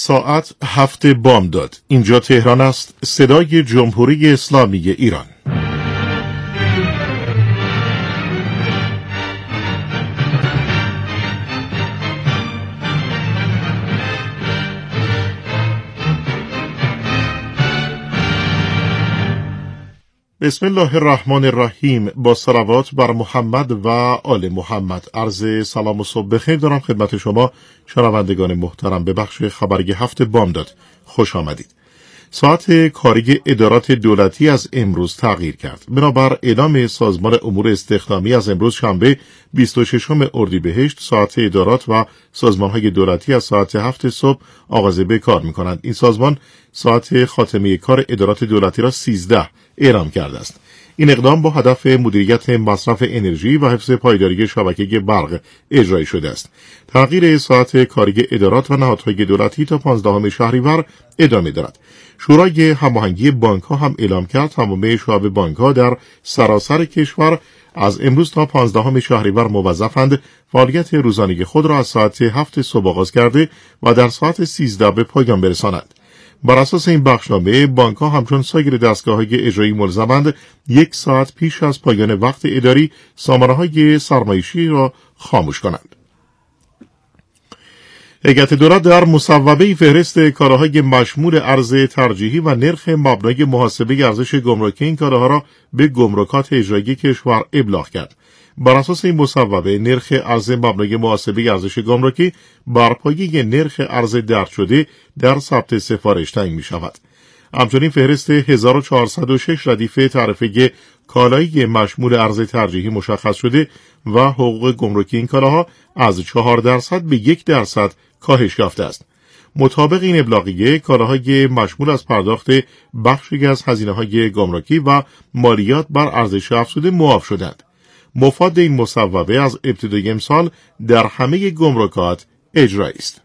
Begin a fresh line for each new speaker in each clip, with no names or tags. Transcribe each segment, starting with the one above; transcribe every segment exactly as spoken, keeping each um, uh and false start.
ساعت هفت بامداد. اینجا تهران است. صدای جمهوری اسلامی ایران. بسم الله الرحمن الرحیم. با صلوات بر محمد و آل محمد. عرض سلام و صبح بخیر دارم خدمت شما شنوندگان محترم. به بخش خبری هفت بامداد خوش آمدید. ساعت کاری ادارات دولتی از امروز تغییر کرد. بنابر اعلام سازمان امور استخدامی از امروز شنبه بیست و ششم اردیبهشت، ساعت ادارات و سازمان‌های دولتی از ساعت هفت صبح آغاز به کار می‌کنند. این سازمان ساعت خاتمه کار ادارات دولتی را سیزده اعلام کرده است. این اقدام با هدف مدیریت مصرف انرژی و حفظ پایداری شبکه برق اجرایی شده است. تغییر ساعت کاری ادارات و نهادهای دولتی تا پانزدهم شهریور ادامه دارد. شورای هماهنگی بانک‌ها هم اعلام کرد تمام شعب بانک‌ها در سراسر کشور از امروز تا پانزدهم شهریور موظفند فعالیت روزانه خود را از ساعت هفت صبح آغاز کرده و در ساعت سیزده به پایان برسانند. بر اساس این بخشنامه بانک‌ها همچون سایر دستگاه‌های اجرایی ملزمند یک ساعت پیش از پایان وقت اداری سامانه‌های سرمایشی را خاموش کنند. هیئت دولت در مصوبه فهرست کالاهای مشمول ارز ترجیحی و نرخ مبنای محاسبه ارزش گمرکی این کالاها را به گمرکات اجرایی کشور ابلاغ کرد. بر اساس این مصوبه نرخ ارز مبنای محاسبه ارزش گمرکی بر پایه نرخ ارز درج شده در ثبت سفارش تعیین می شود. همچنین فهرست هزار و چهارصد و شش ردیف تعرفه کالایی مشمول ارز ترجیحی مشخص شده و حقوق گمرکی این کالاها از چهار درصد به یک درصد کاهش یافته است. مطابق این ابلاغیه کالاهای مشمول از پرداخت بخشی از هزینه‌های گمرکی و مالیات بر ارزش افزوده معاف شدند. مفاد این مصوبه از ابتدای امسال در همه گمرکات اجرایی است.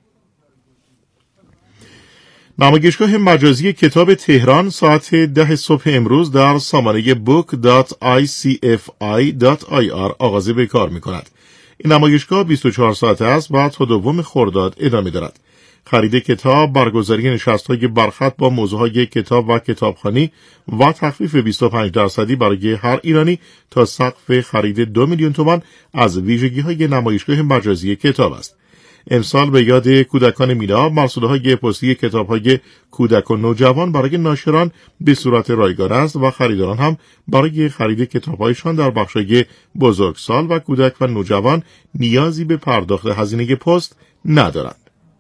نمایشگاه مجازی کتاب تهران ساعت ده صبح امروز در سامانه بوک دات آی سی اف آی دات آی آر آغاز به کار می کند. این نمایشگاه بیست و چهار ساعته است و تا دوم خرداد ادامه دارد. خرید کتاب، برگزاری نشست‌های برخط با موضوعهای کتاب و کتابخوانی و تخفیف بیست و پنج درصدی برای هر ایرانی تا سقف خرید دو میلیون تومان از ویژگی‌های نمایشگاه مجازی کتاب است. امسال به یاد کودکان مینا مرسوله‌های پستی کتاب‌های کودک و نوجوان برای ناشران به صورت رایگان است و خریداران هم برای خرید کتاب‌هایشان در بخش‌های بزرگسال و کودک و نوجوان نیازی به پرداخت هزینه پست ندارند.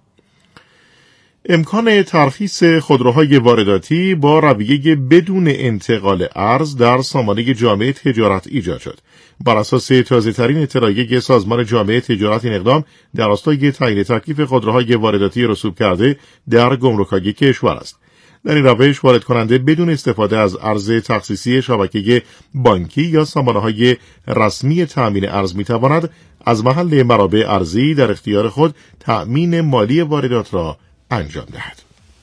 امکان ترخیص خودروهای وارداتی با رویه بدون انتقال ارز در سامانه جامعه تجارت ایجاد شد. بر اساس تازه‌ترین اطلاعیه سازمان جامعه تجارت این اقدام در راستای تعیین تکلیف خودروهای وارداتی رسوب کرده در گمرک‌های کشور است. در این روش وارد کننده بدون استفاده از ارز تخصیصی شبکه بانکی یا سامانه‌های رسمی تأمین ارز می‌تواند از محل منابع ارزی در اختیار خود تأمین مالی واردات را انجام دهد.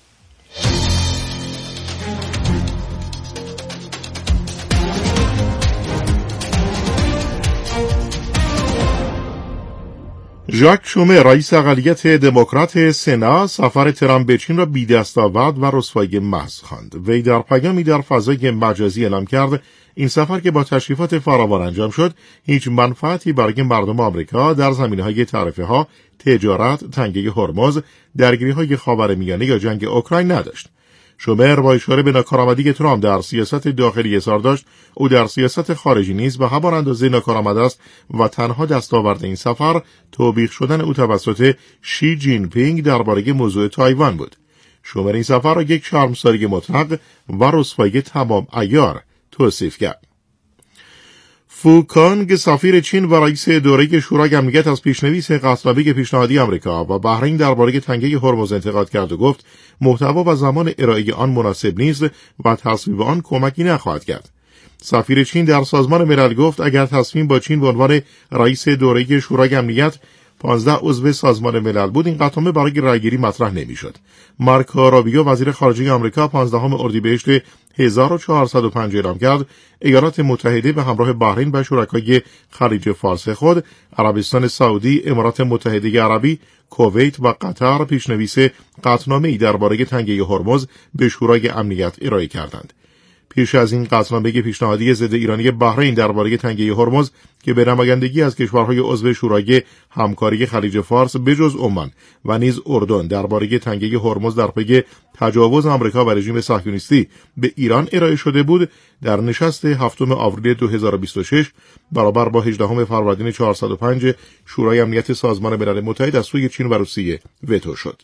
ژاک شومر رئیس اقلیت دموکرات سنا سفر ترامپ به چین را بی‌دستاورد و رسوایی محض خواند. وی در پیامی در فضای مجازی اعلام کرد این سفر که با تشریفات فراوان انجام شد هیچ منفعتی برای مردم آمریکا در زمینه‌های تعرفه‌ها، تجارت، تنگه هرمز، درگیری‌های خاورمیانه یا جنگ اوکراین نداشت. شومر با اشاره به ناکارآمدی ترامپ در سیاست داخلی اظهار داشت او در سیاست خارجی نیز به همان اندازه ناکارآمد است و تنها دستاورد این سفر توبیخ شدن او توسط شی جین پینگ درباره موضوع تایوان بود. شومر این سفر را یک شرمساری مطلق و رسوایی تمام عیار توصیف کرد. فو کانگ سفیر چین و رئیس دوره شورای امنیت از پیشنویس قطعنامه پیشنهادی آمریکا و بحرین درباره تنگه هرمز انتقاد کرد و گفت محتوا و زمان ارائه آن مناسب نیست و تصویب آن کمکی نخواهد کرد. سفیر چین در سازمان ملل گفت اگر تصمیم با چین به عنوان رئیس دوره شورای امنیت پانزده عضو سازمان ملل بود، این قطعنامه برای رأیگیری مطرح نمی‌شد. مارکو روبیو وزیر خارجه آمریکا پانزدهم اردیبهشت هزار و چهارصد و پنج اعلام کرد ایالات متحده به همراه بحرین و شرکای خلیج فارس خود، عربستان سعودی، امارات متحده عربی، کویت و قطر پیشنویس قطعنامه‌ای درباره تنگه هرمز به شورای امنیت ارائه کردند. پیش از این قطعنامه پیشنهادی ضد ایرانی بحرین درباره تنگه هرمز که به نمایندگی از کشورهای عضو شورای همکاری خلیج فارس بجز عمان و نیز اردن درباره تنگه هرمز در پی تجاوز آمریکا و رژیم صهیونیستی به ایران ارائه شده بود، در نشست هفتم آوریل دو هزار و بیست و شش برابر با هجدهم فروردین چهارصد و پنج شورای امنیت سازمان ملل متحد از سوی چین و روسیه وتو شد.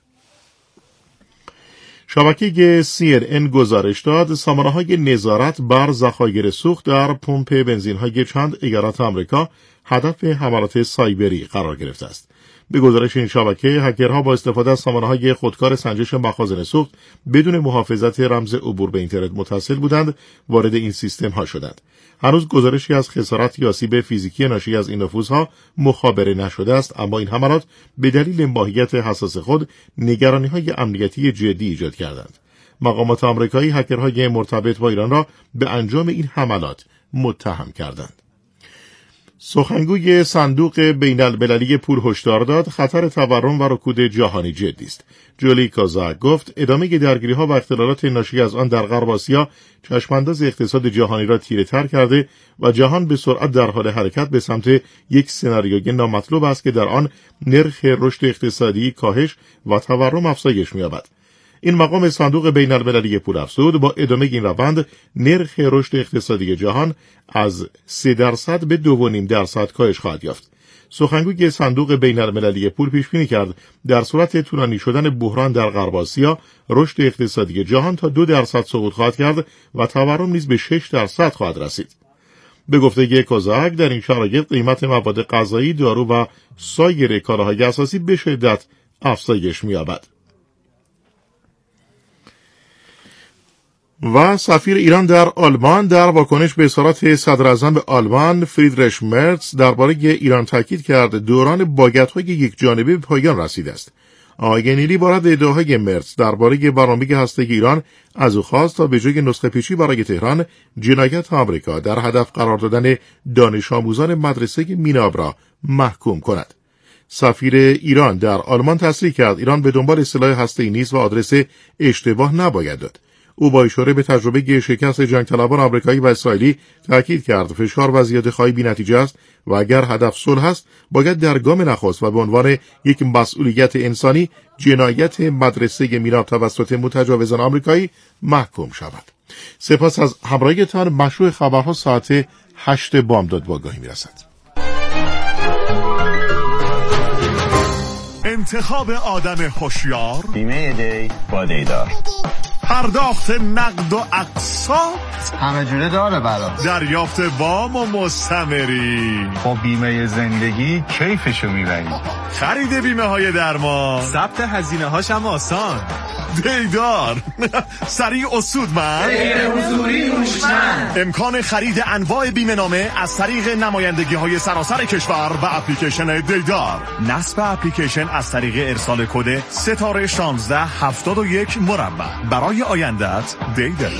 شبکه سی ان ان گزارش داد سامانه‌های نظارت بر ذخایر سوخت در پمپ بنزین‌های چند ایالت آمریکا هدف حملات سایبری قرار گرفته است. به گزارش این شبکه، هکرها با استفاده از سامانه‌های خودکار سنجش مخازن سوخت بدون محافظت رمز عبور به اینترنت متصل بودند وارد این سیستم‌ها شدند. هنوز گزارشی از خسارت یا آسیب فیزیکی ناشی از این نفوذها مخابره نشده است، اما این حملات به دلیل ماهیت حساس خود نگرانی‌های امنیتی جدی ایجاد کردند. مقامات آمریکایی هکرهای مرتبط با ایران را به انجام این حملات متهم کردند. سخنگوی صندوق بین المللی پول هشدار داد خطر تورم و رکود جهانی جدی است. جولی کوزاک گفت ادامه درگیری‌ها و اختلالات ناشی از آن در غرب آسیا چشمانداز اقتصاد جهانی را تیره‌تر کرده و جهان به سرعت در حال حرکت به سمت یک سناریوی نامطلوب است که در آن نرخ رشد اقتصادی کاهش و تورم افزایش می‌یابد. این مقام صندوق بین المللی پول افزود با ادامه این روند نرخ رشد اقتصادی جهان از سه درصد به دو و نیم درصد کاهش خواهد یافت. سخنگوی صندوق بین المللی پول پیش بینی کرد در صورت طولانی شدن بحران در غرب آسیا رشد اقتصادی جهان تا دو درصد سقوط خواهد کرد و تورم نیز به شش درصد خواهد رسید. به گفته کوزاک در این شرایط قیمت مواد غذایی، دارو و سایر کالاهای اساسی به شدت افزایش می‌یابد. و سفیر ایران در آلمان در واکنش به اظهارات صدر اعظم آلمان فریدریش مرتز درباره ایران تاکید کرد دوران باگت‌های یک جانبه به پایان رسیده است. آقای نیلی بارد ادعاهای مرتز درباره برنامه هسته‌ای ایران از او خواست تا به جای نسخه پیچی برای تهران جنایت آمریکا در هدف قرار دادن دانش آموزان مدرسه میناب را محکوم کند. سفیر ایران در آلمان تصریح کرد ایران به دنبال سلاح هسته‌ای نیست و آدرس اشتباه نباید داد. او با اشاره به تجربه شکست جنگ طلبان آمریکایی و اسرائیلی تاکید کرد فشار و زیاده‌خواهی بی‌نتیجه است و اگر هدف صلح است باید در گام نخست و به عنوان یک مسئولیت انسانی جنایت مدرسه میناب توسط متجاوزان آمریکایی محکوم شود. سپاس از همراهیتان. مشروع خبرها ساعت هشت بامداد با آگاهی میرسد.
انتخاب آدم هوشیار،
بیمه دی با دیدار،
پرداخت نقد و اقساط
همه جوره داره برا،
دریافت وام و مستمری،
با بیمه زندگی کیفشو میبری،
خرید بیمه های درمان،
ثبت هزینه هاش هم آسان،
دیدار سریع و سودمند،
غیر حضوری هوشمند،
امکان خرید انواع بیمه نامه از طریق نمایندگی های سراسر کشور و اپلیکیشن دیدار، نصب اپلیکیشن از طریق ارسال کد ستاره شانزده هفتاد و یک مربع. برای آیندت دیدار.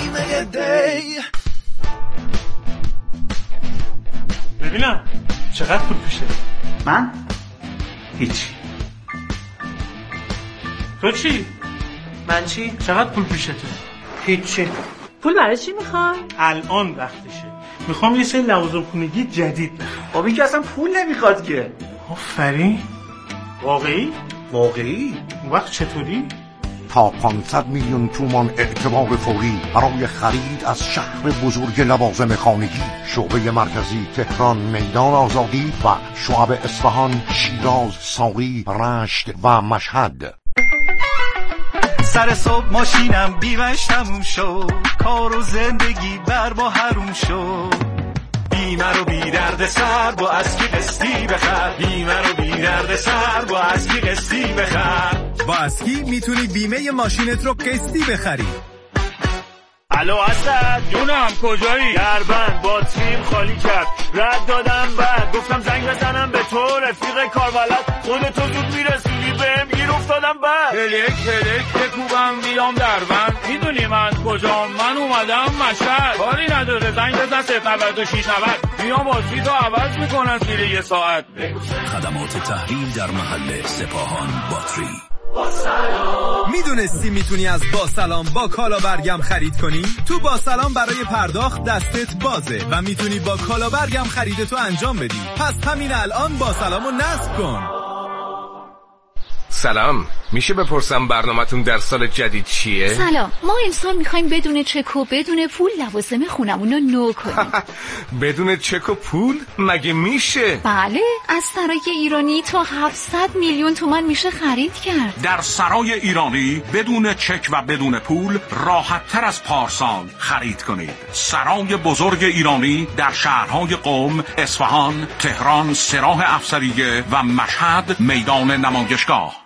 ببینم چقدر پول پیشه؟
من؟ هیچی.
تو چی؟
من چی؟
چقدر پول پیشته؟
هیچی.
پول برای چی میخوای؟
الان وقتشه. میخوام یه سری لوازم خونگی جدید بخرم.
خب این که اصلا پول نمیخواد که.
آفرین. واقعی؟
واقعی؟
اون وقت چطوری؟
تا پانصد میلیون تومان اعتبار فوری برای خرید از شهر بزرگ لوازم خانگی، شعبه مرکزی تهران میدان آزادی و شعب اصفهان، شیراز، ساری، رشت و مشهد.
سر صبح ماشینم بیمش تموم شد، کار و زندگی بر ما حروم شد، بیمه رو بی درد سر با اسکی قسطی بخر، بیمه رو بی درد سر با اسکی قسطی بخر.
با اسکی میتونی بیمه ماشینت رو قسطی بخری.
الو اسد
جونم کجایی؟
دربند باتریم خالی کرد رد دادم بعد گفتم زنگ بزنم به تو رفیق کاربلد خودتو زود میرسونی بهم گیر افتادم بعد
هلیک هلیک بکوبم میام دربند میدونی من کجام؟ من اومدم مشهد کاری نداره زنگ بزن صفر نود و شش نود میام بازی تو عوض میکنن زیر یه ساعت.
خدمات تحویل در محل سپاهان باتری.
میدونستی میتونی از با سلام با کالا برگم خرید کنی؟ تو با سلام برای پرداخت دستت بازه و میتونی با کالا برگم خریدتو انجام بدی. پس همین الان با سلامو نصب کن.
سلام، میشه بپرسم برنامه‌تون در سال جدید چیه؟
سلام، ما امسال میخوایم بدون چک و بدون پول لوازم خونمون رو نو کنیم.
بدون چک و پول؟ مگه میشه؟
بله، از سرای ایرانی تا هفتصد میلیون تومان میشه خرید کرد.
در سرای ایرانی بدون چک و بدون پول راحت تر از پارسال خرید کنید. سرای بزرگ ایرانی در شهرهای قم، اصفهان، تهران، سراح افسریه و مشهد میدان نمایشگاه.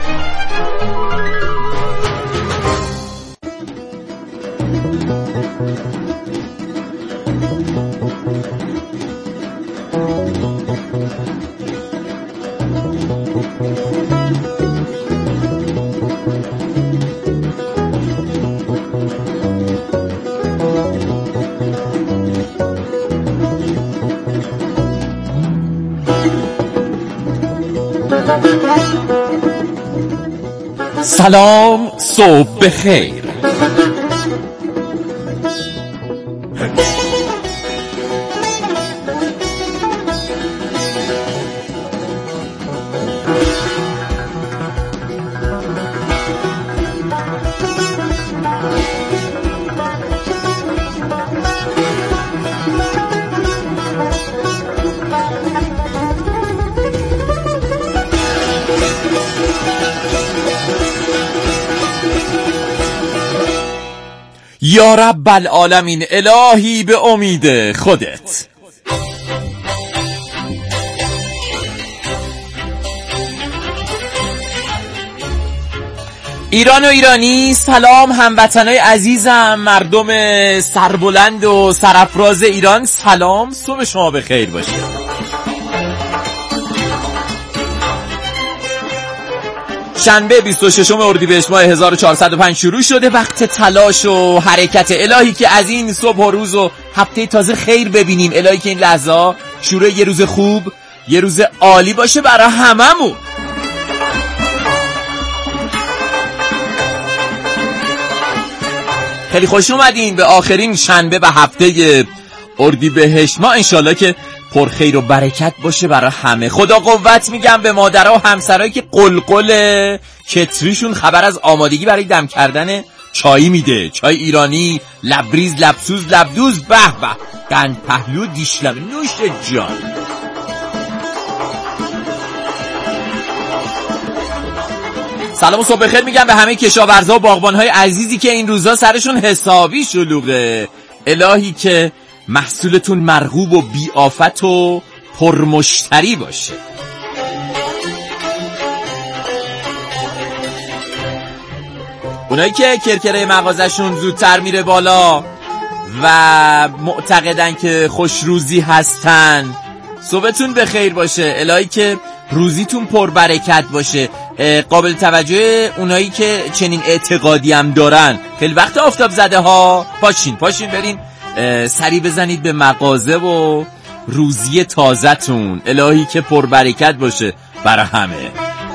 سلام، صبح بخیر. یا رب العالمین، الهی به امید خودت. ایران و ایرانی، سلام هموطنای عزیزم، مردم سربلند و سرافراز ایران، سلام، صبح شما بخیر باشه. شنبه بیست و ششم اردیبهشت ماه هزار و چهارصد و پنج شروع شده. وقت تلاش و حرکت. الهی که از این صبح و روز و هفته تازه خیر ببینیم. الهی که این لحظه شروع یه روز خوب، یه روز عالی باشه برای هممون. خیلی خوش اومدین به آخرین شنبه و هفته اردیبهشت ماه. انشالله که پر خیر و برکت باشه برای همه. خدا قوت میگم به مادرها و همسرایی که قلقل کتریشون خبر از آمادگی برای دم کردن چای میده. چای ایرانی، لبریز، لبسوز، لبدوز، به به، قند پهلو، دیشلم، نوش جان. سلام و صبح بخیر میگم به همه کشاورزا و باغبانهای عزیزی که این روزا سرشون حسابی شلوغه. الهی که محصولتون مرغوب و بی آفت و پرمشتری باشه. اونایی که کرکره مغازشون زودتر میره بالا و معتقدن که خوش روزی هستن، صبحتون بخیر باشه. الهی که روزیتون پر برکت باشه. قابل توجه اونایی که چنین اعتقادی هم دارن، خیلی وقت آفتاب زده ها، پاشین پاشین برین سری بزنید به مغازه و روزی تازه‌تون. الهی که پر برکت باشه برای همه.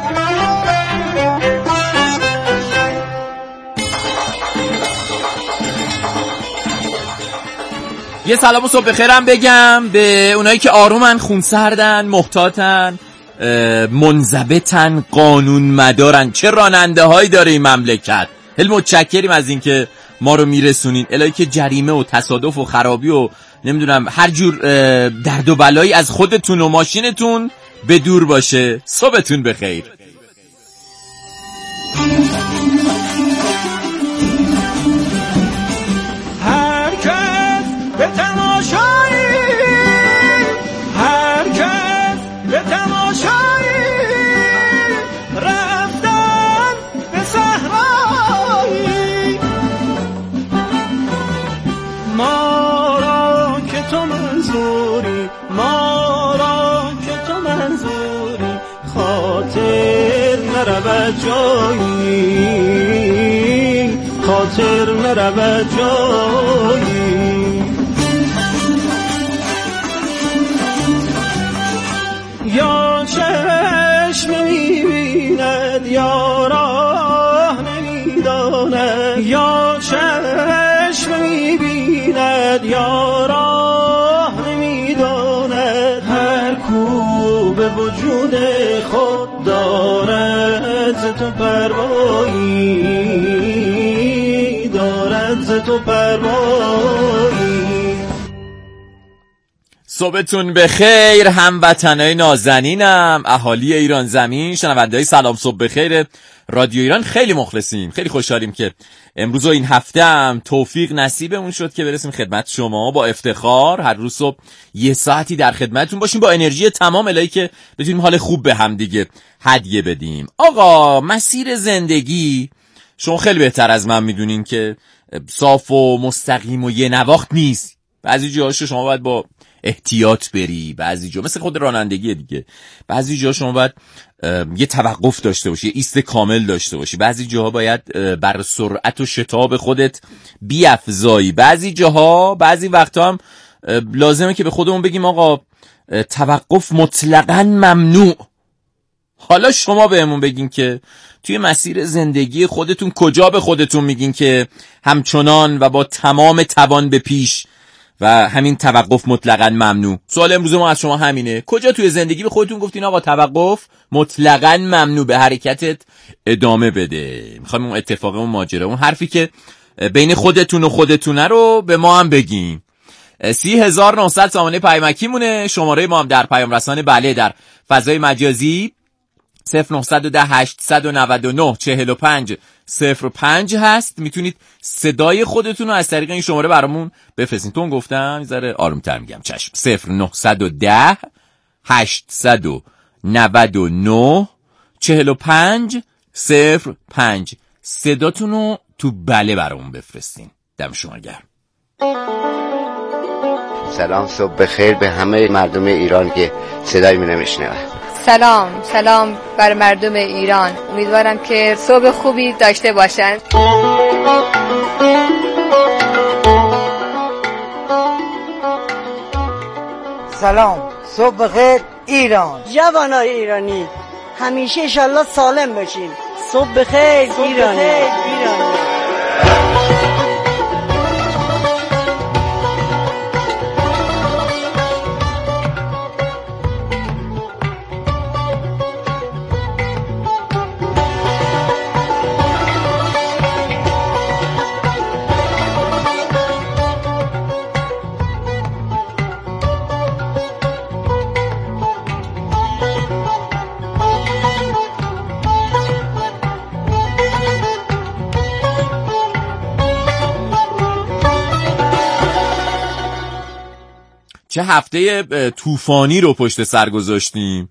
یه سلام و صبح بخیرم بگم به اونایی که آرومن، خونسردن، محتاطن، منضبطن، قانون مدارن. چه راننده هایی داره این مملکت. خیلی متشکریم از این که ما رو میرسونین. الهی که جریمه و تصادف و خرابی و نمیدونم هر جور درد و بلایی از خودتون و ماشینتون به دور باشه. صبحتون بخیر.
هر کس به تماشایی، هر کس به تماشایی رفتن به صحرایی،
نرود جایی، خاطر نرود جایی. یا چشم نمی‌بیند یا راه نمی‌داند، یا چشم نمی‌بیند یا راه نمی‌داند، هر کو به وجود خود دارد ز تو پروایی، دارد ز تو پروایی.
صبحتون بخیر هموطنای نازنینم، اهالی ایران زمین، شنونده‌های سلام صبح بخیر رادیو ایران. خیلی مخلصیم، خیلی خوشحالیم که امروز و این هفته هم توفیق نصیبمون شد که برسیم خدمت شما با افتخار. هر روز صبح یه ساعتی در خدمتتون باشیم با انرژی تمام الهی که بتونیم حال خوب به هم دیگه هدیه بدیم. آقا مسیر زندگی شما خیلی بهتر از من میدونین که صاف و مستقیم و یه نواخت نیست. بعضی جاهاشو شما باید با احتیاط بری، بعضی جا مثل خود رانندگی دیگه، بعضی جا شما باید یه توقف داشته باشی، یه ایست کامل داشته باشی، بعضی جاها باید بر سرعت و شتاب خودت بیافزایی، بعضی جاها بعضی وقتا هم لازمه که به خودمون بگیم آقا توقف مطلقاً ممنوع. حالا شما بهمون بگین که توی مسیر زندگی خودتون کجا به خودتون میگین که همچنان و با تمام توان به پیش و همین توقف مطلقاً ممنوع. سوال امروز ما از شما همینه، کجا توی زندگی به خودتون گفتین آقا توقف مطلقاً ممنوع، به حرکتت ادامه بده؟ میخوایم اون اتفاق اون ماجرا، اون حرفی که بین خودتون و خودتونه رو به ما هم بگین. سی هزار و نهصد سامانه پیامکی مونه، شماره ما هم در پیام رسانه بله در فضای مجازی صفر نه یک صفر هشت نه نه چهل و پنج صفر پنج هست. میتونید صدای خودتون رو از طریق این شماره برامون بفرستین. تون گفتم یه ذره آرومتر میگم، چشم. صفر نه یک صفر هشت نه نه چهل و پنج صفر پنج. صداتون رو تو بله برامون بفرستین. دم شما گرم.
سلام صبح بخیر به همه مردم ایران که صدای منو میشنون.
سلام سلام بر مردم ایران، امیدوارم که صبح خوبی داشته باشند.
سلام صبح بخیر ایران، جوانای ایرانی همیشه انشالله سالم باشین. صبح بخیر ایرانی. ایرانی.
چه هفته طوفانی رو پشت سر گذاشتیم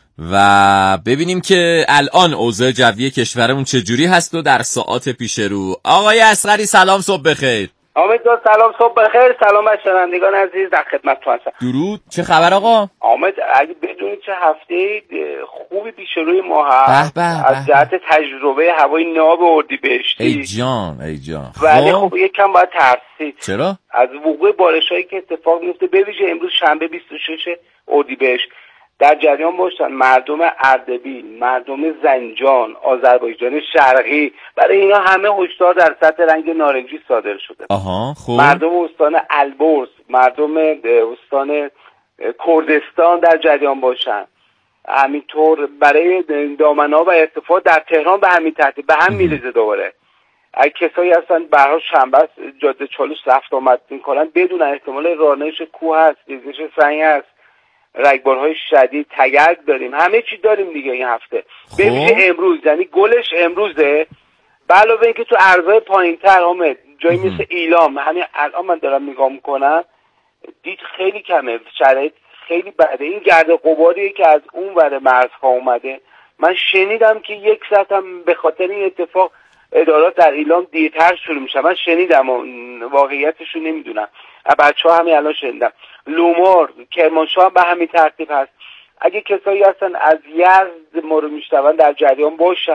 و ببینیم که الان اوضاع جوی کشورمون چجوری هست و در ساعات پیش رو. آقای اصغری سلام صبح بخیر.
حامد جان سلام صبح بخیر. سلام بر شنوندگان عزیز در خدمتتون هستم.
درود. چه خبر آقا؟
حامد اگه بدونی چه هفته خوبی پیش روی ما هست
به به
از جهت تجربه هوای ناب اردیبهشتی.
ای جان ای جان.
ولی خب یکم باید ترسید.
چرا؟
از وقوع بارشایی که اتفاق میفته، به ویژه امروز شنبه بیست و شش اردیبهشت در جریان باشن مردم اردبیل، مردم زنجان، آذربایجان شرقی. برای اینا همه هشدار در سطح رنگ نارنجی صادر شده.
آها خوب.
مردم استان البرز، مردم استان کردستان در جریان باشن. همینطور برای دامنه‌ها و ارتفاع در تهران به همین ترتیب به هم میریزه. دوباره اگه کسایی هستن برای شنبه جاده چالوس رفت آمد میکنن بدون احتمال رانش کوه هست، ریزش سنگ هست، رگبارهای شدید، تگرگ داریم، همه چی داریم دیگه این هفته. به ویژه امروز، یعنی گلش امروزه. به علاوه اینکه تو ارزهای پایین‌تر آمد جایی مثل ایلام، همین الان من دارم نگاه میکنم دید خیلی کمه، شرایط خیلی بده. این گرد غباریه که از اون ور مرزها اومده. من شنیدم که یک ساعت هم به خاطر این اتفاق ادارات در ایلام دیرتر شروع میشه. من شنیدم و واقعیتش رو نمیدونم، بچه ها همین الان شنیدم. لومار، کرمانشاه هم به همین ترتیب هست. اگه کسایی هستن از یزد ما رو میشنون در جریان باشن،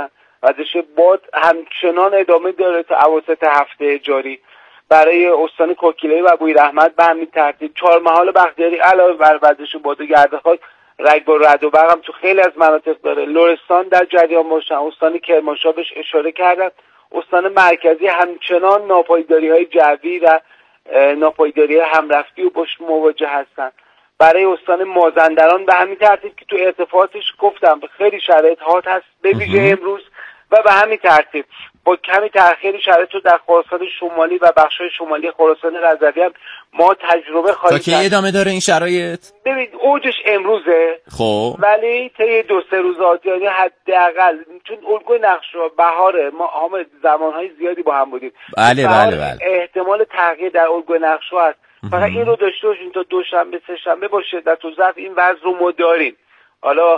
وزش باد همچنان ادامه داره تا اواسط هفته جاری. برای استان کوکیله‌ای و بویراحمد به همین ترتیب. چهارمحال بختیاری علاوه بر وزش باد و گرد خاک رگ با رعد و برق هم تو خیلی از مناطق داره. لرستان در جریان باشن، استان کرمانشاه بهش اشاره کردم. استان مرکزی همچنان ناپایداری‌های جوی و ناپایداری همرفتی و باش مواجه هستن. برای استان مازندران به همین ترتیب که تو ارتفاعاتش گفتم خیلی شرایط حاد هست به ویژه امروز و به همین ترتیب با کمی تأخیر شرایط رو در خراسان شمالی و بخش‌های شمالی خراسان رضوی هم ما تجربه خواهیم
کرد. تا کی ادامه داره این شرایط؟
ببین اوجش امروزه.
خب
ولی طی دو سه روز آتی حداقل چون الگوی نقشه‌ها بهاره ما هم زمانهای زیادی با هم بودیم.
بله بله بله.
احتمال تغییر در الگوی نقشه‌ها هست. فقط این رو داشته باشین تا دوشنبه سه شنبه با شدت و ضعف این وضع رو ما داریم. حالا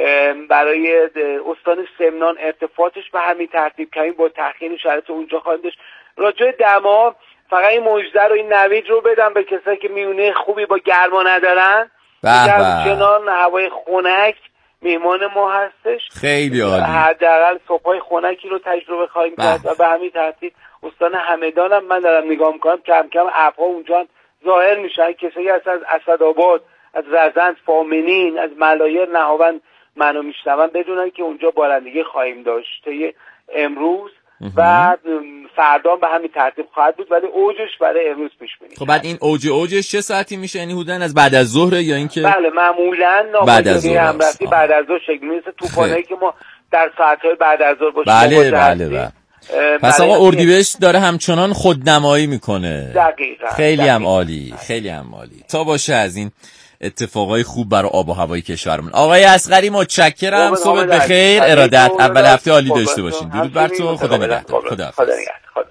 برای استان سمنان ارتفاعاتش به همین ترتیب کمی با تأخیر شرایط اونجا خواهیم داشت. راجع دما فقط این مژده رو این نوید رو بدم به کسایی که میونه خوبی با گرما ندارن. همچنان هوای خنک میهمان ما هستش.
خیلی عالی.
حداقل صبحای خنکی رو تجربه خواهیم کرد و به همین ترتیب استان همدان هم من دارم نگاه میکنم کم کم ابرها اونجا ظاهر میشن. کسایی از اسدآباد، از رزند، فامنین، از ملایر، نهاوند منو میشنون بدونن که اونجا بارندگی خواهیم داشت تا امروز و فردا به همین ترتیب خواهد بود ولی اوجش برای امروز پیش بینی.
خب بعد این اوج اوجش چه ساعتی میشه؟ یعنی حدوداً از بعد از ظهر یا اینکه
بله معمولاً ناپایداری همرفتی بعد از ظهر شکل میشه طوفانایی که ما در ساعت‌های بعد از ظهر باشه.
بله بله بله. پس آقا اردیبهشت داره همچنان خودنمایی میکنه.
دقیقاً.
خیلی
دقیقا.
هم عالی، خیلی هم عالی. تا باشه از این اتفاقای خوب برای آب و هوای کشورمون. آقای اصغری متشکرم. صبح بخیر. ارادت. اول هفته عالی داشته باشین. درود بر تو. خدا نگهدار. خدا
خدا نگهدار.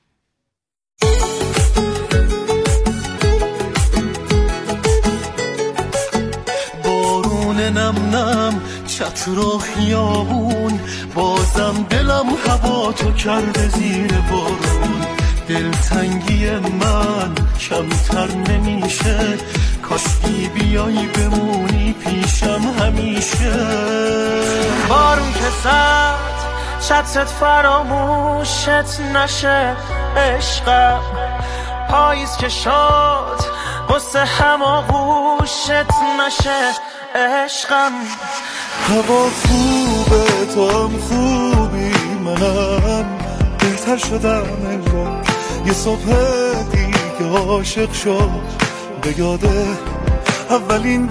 بارون نم نم چتر و خیابون بازم دلم هوا تو کرده زیر بارون دلتنگی من کمتر نمیشه کاشکی بیایی بمونی پیشم همیشه بارون که زد چترت فراموشت نشه عشقم پاییز که شد قصه هماغوشت نشه عشقم هوا خوبه تو هم خوبی منم بهتر شدم انگار یه صبح دیگه عاشق شد به یاده اولین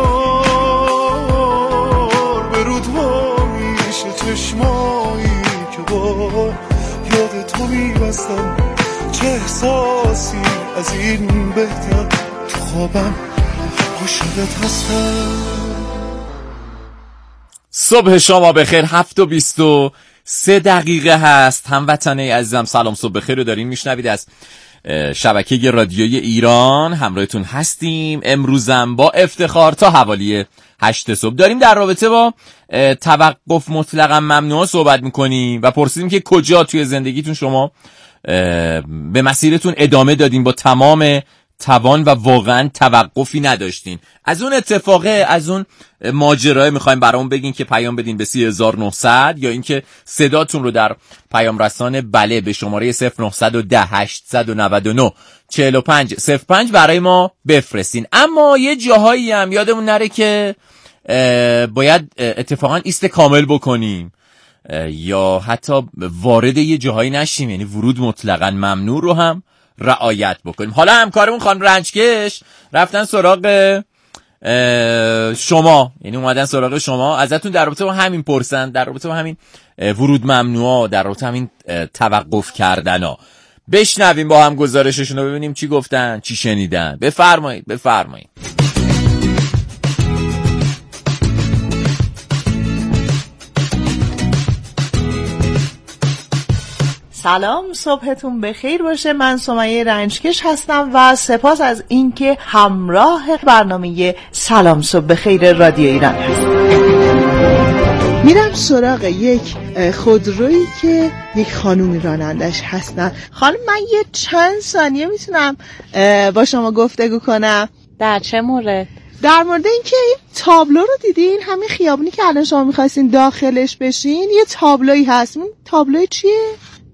دیدار به رود ما میشه چشمایی که با یاد تو میبستم چه احساسی از این بهتر تو خوابم عاشقت هستم.
صبح شما بخیر. هفت و بیست و سه دقیقه هست. هموطنای عزیزم سلام صبح بخیر رو دارین میشنوید از شبکه رادیوی ایران. همراهتون هستیم امروزم با افتخار تا حوالی هشت صبح. داریم در رابطه با توقف مطلقاً ممنوع صحبت میکنیم و پرسیدیم که کجا توی زندگیتون شما به مسیرتون ادامه دادین با تمام توان و واقعا توقفی نداشتین. از اون اتفاقه، از اون ماجرای میخوایم برامون بگین که پیام بدین به سی هزار و نهصد یا اینکه صداتون رو در پیام رسان بله به شماره صفر نه یک صفر هشت نه نه چهل و پنج صفر پنج برای ما بفرستین. اما یه جاهایی هم یادمون نره که باید اتفاقا ایست کامل بکنیم یا حتی وارد یه جاهایی نشیم، یعنی ورود مطلقاً ممنوع رو هم رعایت بکنیم. حالا همکارمون خانم رنجکش رفتن سراغ شما، یعنی اومدن سراغ شما ازتون در رابطه با همین پرسن، در رابطه با همین ورود ممنوعا، در رابطه همین توقف کردنا. بشنویم با هم گزارششون رو ببینیم چی گفتن، چی شنیدن. بفرمایید بفرمایید.
سلام، صبحتون بخیر باشه. من سمیه رنجکش هستم و سپاس از اینکه همراه برنامه سلام صبح بخیر رادیو ایران هستم. میرم سراغ یک خودرویی که یک خانومی رانندش هستن. خانم من یه چند ثانیه میتونم با شما گفتگو کنم؟
در چه مورد؟
در مورد اینکه این تابلو رو دیدین، همین خیابونی که الان شما می‌خواستین داخلش بشین، یه تابلویی هست. این تابلوی چیه؟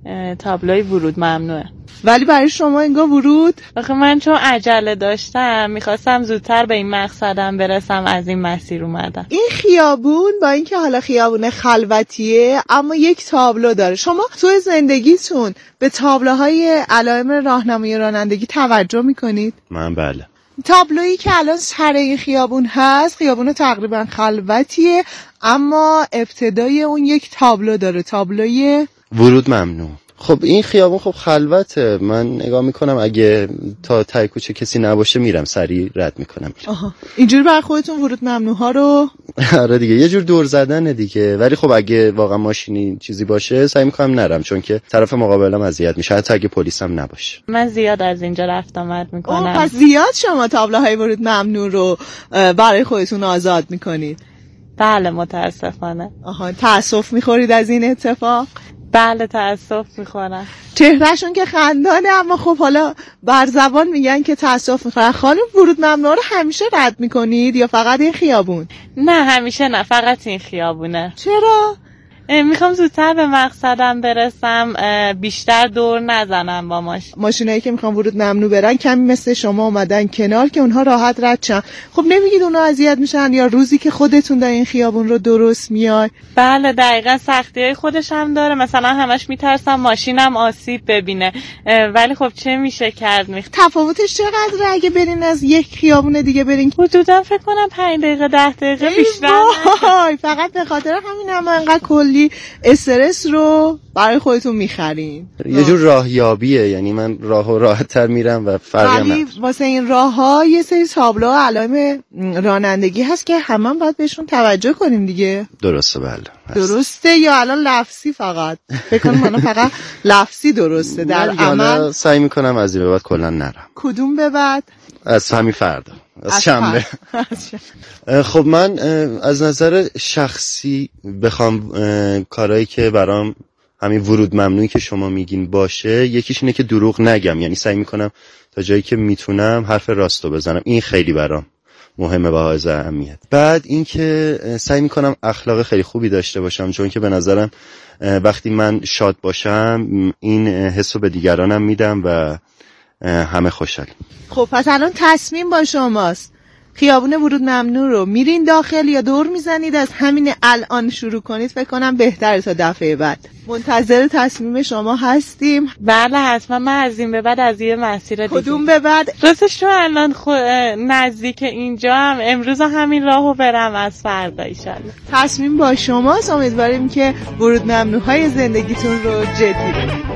تابلوی ورود ممنوعه.
ولی برای شما انگار ورود؟
آخه من چون عجله داشتم میخواستم زودتر به این مقصدم برسم، از این مسیر اومدم.
این خیابون با اینکه حالا خیابون خلوتیه اما یک تابلو داره. شما توی زندگیتون به تابلوهای علائم راهنمایی رانندگی توجه میکنید؟
من بله.
تابلویی که الان سر این خیابون هست، خیابون تقریبا خلوتیه اما ابتدای اون یک تابلو داره، تابلوی
ورود ممنوع. خب این خیابون خب خلوته، من نگاه میکنم اگه تا ته کوچه کسی نباشه میرم سریع رد میکنم.
آها، اینجوری برای خودتون ورود ممنوع ها رو؟
آره دیگه، یه جور دور زدنه دیگه. ولی خب اگه واقعا ماشینی چیزی باشه سعی میکنم نرم، چون که طرف مقابلم اذیت میشه، حتی اگه پلیسم نباشه.
من زیاد از اینجا رفت آمد میکنم.
پس زیاد شما تابلوهای ورود ممنوع رو برای خودتون آزاد میکنید؟
بله متاسفانه.
آها، تأسف میخورید از این اتفاق؟
بله تأسف میخورن.
چهرهشون که خندانه، اما خب حالا بر زبان میگن که تأسف میخورن. خانم ورود ممنوع رو همیشه رد میکنید یا فقط این خیابون؟
نه همیشه نه، فقط این خیابونه.
چرا؟
میخوام زودتر به مقصدم برسم، بیشتر دور نزنم با ماشین.
ماشینایی که میخوام ورود ممنوع برن کمی مثل شما اومدن کنار که اونها راحت رد شن. خب نمیگید اونا اذیت میشن یا روزی که خودتون در این خیابون رو درست میای؟
بله دقیقاً، سختیای خودش هم داره. مثلا همش میترسم ماشینم آسیب ببینه، ولی خب چه میشه کرد. میخ...
تفاوتش چقدره اگه برین از یک خیابون دیگه برین؟
حدودا فکر کنم پنج دقیقه ده دقیقه بیشتر.
فقط به خاطر همین هم انقدر کلی استرس رو برای خودتون میخرین.
یه جور راهیابیه، یعنی من راهو راحت‌تر میرم و فرقی نداره.
واسه این راه‌ها یه سری تابلو علائم رانندگی هست که همون باید بهشون توجه کنیم دیگه.
درسته بله.
درسته یا الان لفظی فقط؟ فکر کنم من فقط لفظی درسته، در عمل
سعی میکنم از این به بعد کلا نرم.
کدوم به بعد؟
از همین فردا، از شنبه. خب من از نظر شخصی بخوام کارهایی که برام همین ورود ممنوعی که شما میگین باشه، یکیش اینه که دروغ نگم، یعنی سعی میکنم تا جایی که میتونم حرف راستو بزنم. این خیلی برام مهمه با حائز اهمیت. بعد اینکه سعی میکنم اخلاق خیلی خوبی داشته باشم، چون که به نظرم وقتی من شاد باشم این حسو به دیگرانم میدم و همه خوشحالیم.
خب پس الان تصمیم با شماست، خیابون ورود ممنوع رو میرین داخل یا دور میزنید از همین الان شروع کنید؟ فکر کنم بهتره تا دفعه بعد. منتظر تصمیم شما هستیم.
بله حتما. من از این به بعد از یه مسیر دیگه.
کدوم به بعد؟
راستش چون الان خو... نزدیک اینجا هم امروز همین راهو برم، از فردا ایشالله.
تصمیم با شماست، امیدواریم که ورود ممنوع های زندگیتون رو جدی بگیرید.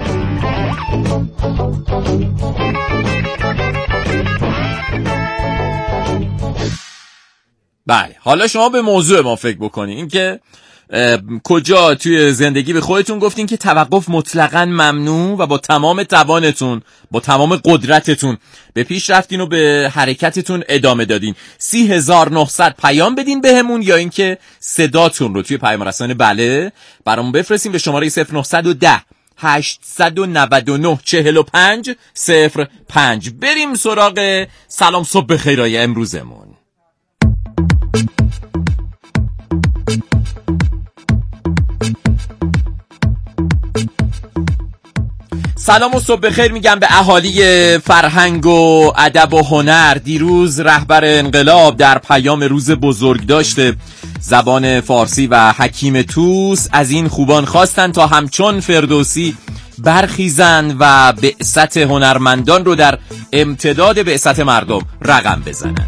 بله، حالا شما به موضوع ما فکر بکنین، این که کجا توی زندگی به خودتون گفتین که توقف مطلقاً ممنوع و با تمام توانتون، با تمام قدرتتون به پیش رفتین و به حرکتتون ادامه دادین. سی هزار و نهصد پیام بدین بهمون یا اینکه صداتون رو توی پیام رسانه بله برامون بفرستین به شماره صفر نه یک صفر هشت نه نه چهل و پنج صفر پنج. بریم سراغ سلام صبح بخیرای امروزمون. سلام و صبح بخیر میگم به اهالی فرهنگ و ادب و هنر. دیروز رهبر انقلاب در پیام روز بزرگ داشته زبان فارسی و حکیم توس از این خوبان خواستن تا همچون فردوسی برخیزن و بعثت هنرمندان رو در امتداد بعثت مردم رقم بزنن.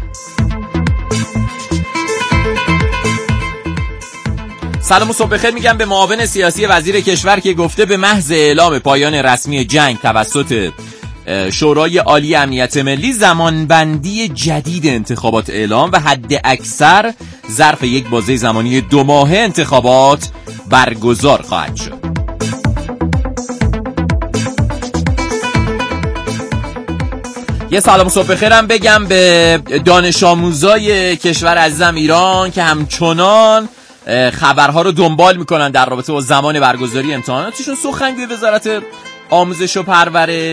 سلام و صبح بخیر میگم به معاون سیاسی وزیر کشور که گفته به محض اعلام پایان رسمی جنگ توسط شورای عالی امنیت ملی زمانبندی جدید انتخابات اعلام و حد اکثر ظرف یک بازه زمانی دو ماهه انتخابات برگزار خواهد شد. یه سلام صبح بخیرم بگم به دانش آموزای کشور عزیزم ایران که همچنان خبرها رو دنبال میکنن در رابطه با زمان برگزاری امتحاناتشون. سخنگوی وزارت آموزش و پرورش